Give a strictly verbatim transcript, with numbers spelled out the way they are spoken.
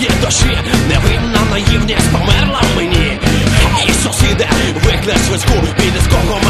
моїй душі, невинна наївність померла в мені. І сусіде, виклич швидку, піде з кого